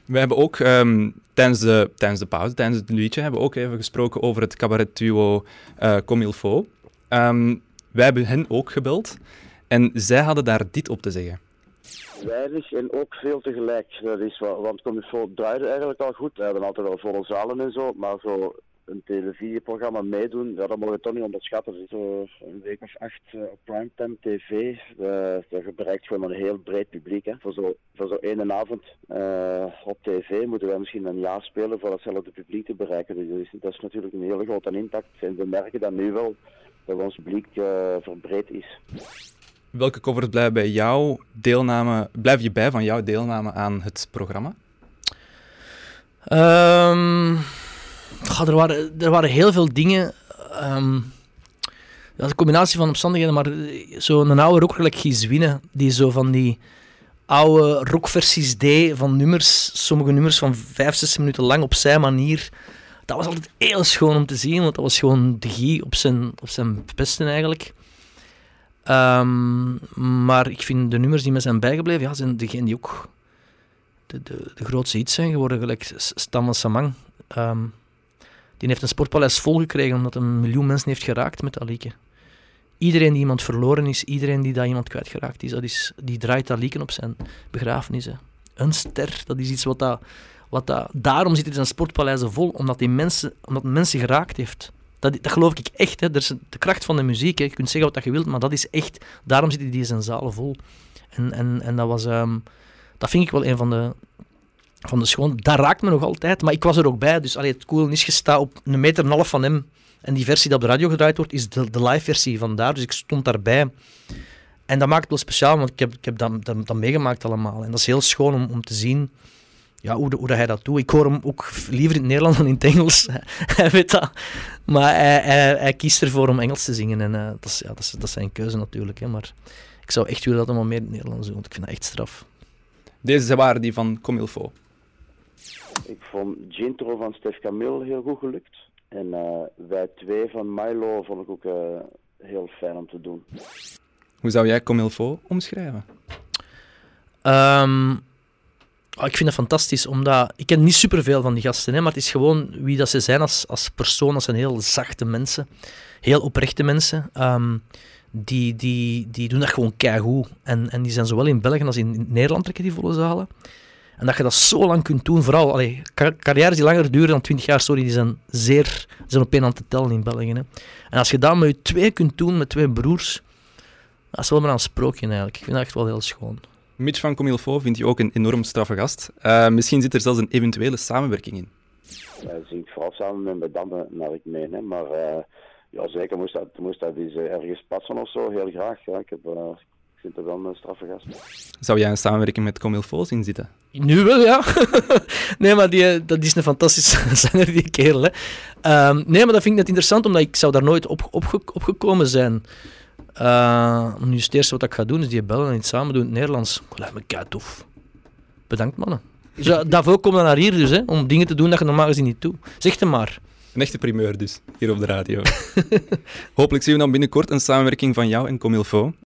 We hebben ook tijdens de pauze, tijdens het liedje, hebben we ook even gesproken over het cabaretduo Comme il faut. Wij hebben hen ook gebeld en zij hadden daar dit op te zeggen. Weinig en ook veel tegelijk. Dat is want Comme il faut draaide eigenlijk al goed. We hebben altijd wel volle zalen en zo, maar zo een televisieprogramma meedoen, ja, dat mogen we toch niet onderschatten. Zo een week of 8 op primetime tv, dat bereikt gewoon een heel breed publiek. Hè. Voor zo één avond op tv moeten wij misschien een jaar spelen voor datzelfde publiek te bereiken. Dus dat is natuurlijk een hele grote impact. En we merken dat nu wel, dat ons publiek verbreed is. Welke covers blijf je bij van jouw deelname aan het programma? Er waren heel veel dingen. Dat is een combinatie van omstandigheden, maar zo'n oude rocker gelijk Guy Zwinne, die zo van die oude rockversies deed van nummers, sommige nummers van 5-6 minuten lang op zijn manier. Dat was altijd heel schoon om te zien, want dat was gewoon de Guy op zijn beste eigenlijk. Maar ik vind de nummers die me zijn bijgebleven, ja, zijn degene die ook de grootste hits zijn geworden, gelijk Stan van Samang. Die heeft een sportpaleis volgekregen omdat 1 miljoen mensen heeft geraakt met dat liedje. Iedereen die iemand verloren is, iedereen die daar iemand kwijtgeraakt is, die draait dat liedje op zijn begrafenis. Hè. Een ster, dat is iets daarom zitten zijn sportpaleizen vol, omdat mensen geraakt heeft. Dat geloof ik echt. Hè. Dat is de kracht van de muziek. Hè. Je kunt zeggen wat je wilt, maar dat is echt. Daarom zitten die zijn zalen vol. En dat was... dat vind ik wel een van de schoon. Dat raakt me nog altijd, maar ik was er ook bij. Dus het Coolnisje staat op 1,5 meter van hem. En die versie die op de radio gedraaid wordt, is de live versie vandaar. Dus ik stond daarbij. En dat maakt het wel speciaal, want ik heb dat meegemaakt allemaal. En dat is heel schoon om te zien hoe hij dat doet. Ik hoor hem ook liever in het Nederlands dan in het Engels. Hij weet dat. Maar hij kiest ervoor om Engels te zingen. En dat is zijn keuze natuurlijk. Hè. Maar ik zou echt willen dat hij maar meer in het Nederlands doet, want ik vind dat echt straf. Deze waren die van Comme il faut. Ik vond Gintro van Stef Camille heel goed gelukt. En wij 2 van Milo vond ik ook heel fijn om te doen. Hoe zou jij Comme il faut omschrijven? Ik vind dat fantastisch, omdat... Ik ken niet superveel van die gasten, hè, maar het is gewoon wie dat ze zijn als persoon. Dat zijn heel zachte mensen. Heel oprechte mensen. Die doen dat gewoon keigoed. En die zijn zowel in België als in Nederland trekken die volle zalen. En dat je dat zo lang kunt doen, vooral carrières die langer duren dan 20 jaar, die zijn op één hand te tellen in België. Hè. En als je dat met je 2 kunt doen, met 2 broers, dat is wel maar een sprookje eigenlijk. Ik vind dat echt wel heel schoon. Mitch van Comme il faut vind je ook een enorm straffe gast. Misschien zit er zelfs een eventuele samenwerking in. Hij zingt vooral samen met Damme, naar ik meen. Hè. Maar ja, zeker moest dat eens ergens passen of zo, heel graag. Ja. Ik vind het wel een straffe gast. Zou jij een samenwerking met Comme il faut zien zitten? Nu wel, ja. Nee, maar dat is een fantastische zanger, die kerel. Hè. Nee, maar dat vind ik net interessant, omdat ik zou daar nooit opgekomen zijn. Nu is het eerste wat ik ga doen, is die bellen en iets samen doen in het Nederlands. Dat lijkt me kei tof. Bedankt, mannen. Dus, daarvoor kom dan naar hier dus, hè, om dingen te doen dat je normaal gezien niet doet. Zeg het maar. Een echte primeur dus, hier op de radio. Hopelijk zien we dan binnenkort een samenwerking van jou en Comme il faut.